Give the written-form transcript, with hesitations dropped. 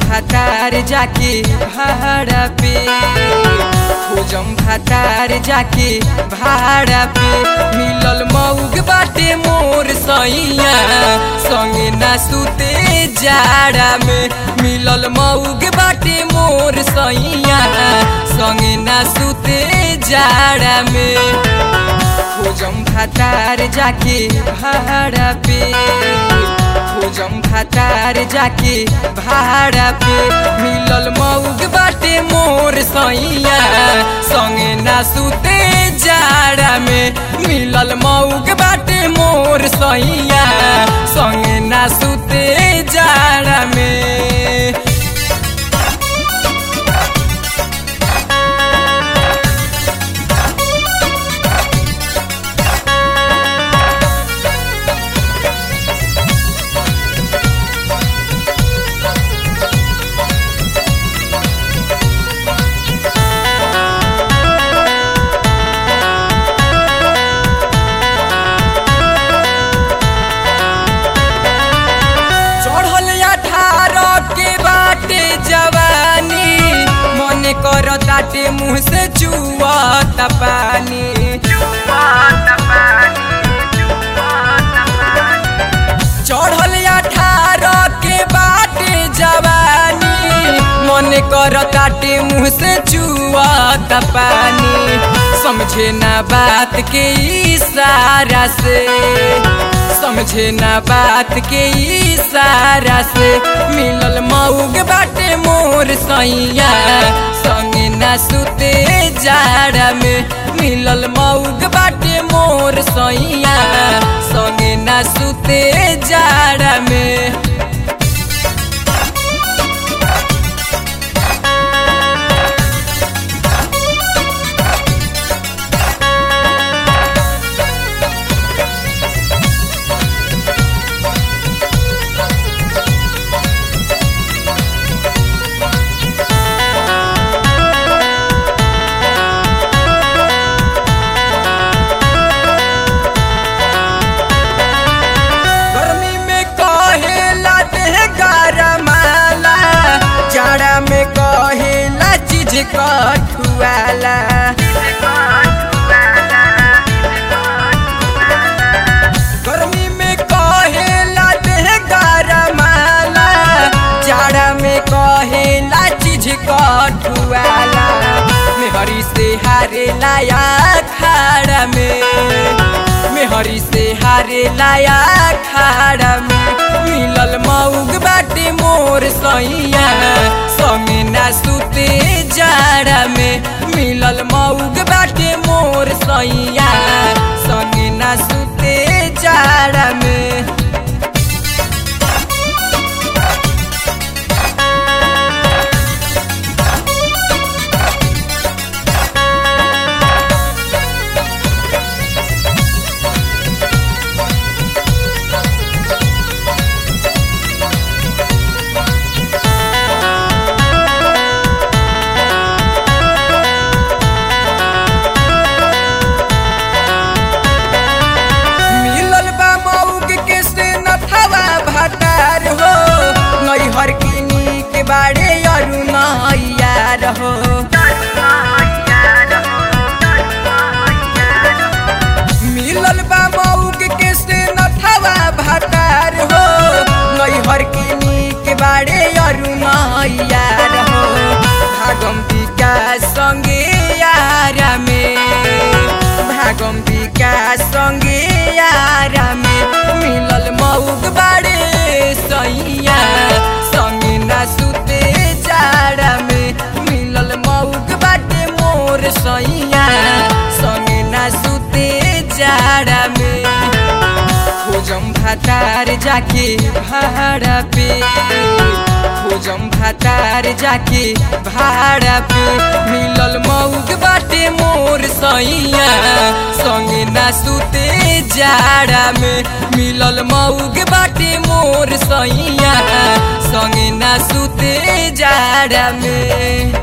भातार जाके भाड़ा पे, खोजम भातार जाके भाड़ा पे। मिलल मौग बाटे मोर सैया, संगे ना सुते जाड़ा में। मिलल मौग बाटे मोर सैया, संगे ना सुते जाड़ा में। खोजम भातार जाके भाड़ा पे, खोजम भातार जाके भाड़ा पे। मिलल मौग बाटे मोर सैया, संगे ना सुते जाड़ा में। मिलल मौग बाटे मोर सैया, संगे ना सुते जाड़ा में। कर ताटे मुँह से चुआता पानी, चढ़ल 18 के बाटे जवानी। मन कर ताटे मुँह से चुआता पानी, समझे ना बात के इशारा से, समझे ना बात के इशारा से। मिलल मौग बाटे मोर सैया, संगे ना सुते जाड़ा में। मिलल मौग बाटे मोर सैया, संगे ना सुते जाड़ा में। जाड़ा में कहेला चीज कठुआला, गर्मी में कहेला देह गरमाला। जाड़ा में कहेला चीज कठुआला, मेहरी से हारे लाया खाड़ा में, मेहरी से हारे लाया खाड़ा में। मिलल मौग बाटे मोर सैया, संगे ना सुते जाड़ा में। मिलल मौग बाटे मोर सैया, संगे ना सुते जाड़ा में। नैहर की नीक बाड़े अरु नैया रहो, मिलल बा मौग के से नथवा भातार हो। नैहर की नीक बाड़े अरु नैया रहो, भागम विकास संगे यारा में, भागम विकास संगे यारा में। मिलल मौग बाड़े सैया, संगे ना सुते जाड़ा में। मिलल मौग बाटे मोर सैया, संगे ना सुते जाड़ा में। खोजम भातार जाके भाड़ा पे, खोजम भातार जाके भाड़ा पे। मिलल मौग बाटे मोर सैया, संगे ना सुते जाड़ा में। मिलल मौग बाटे मोर सैया, संगे ना सुते जाड़ा में।